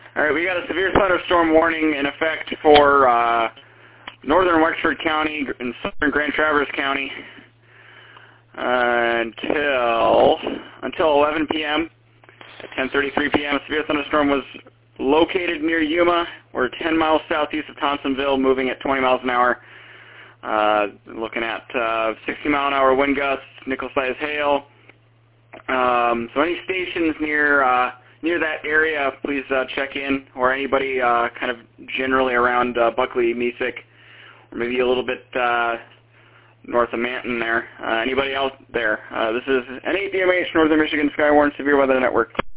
All right, we got a severe thunderstorm warning in effect for northern Wexford County and southern Grand Traverse County until 11 p.m. At 10:33 p.m., a severe thunderstorm was located near Yuma. We're 10 miles southeast of Thompsonville, moving at 20 miles an hour. Looking at 60-mile-an-hour wind gusts, nickel-sized hail. So any stations near that area, please check in, or anybody kind of generally around Buckley, Mesick, or maybe a little bit north of Manton there. Anybody out there? This is N8DMH, Northern Michigan Skywarn Severe Weather Network.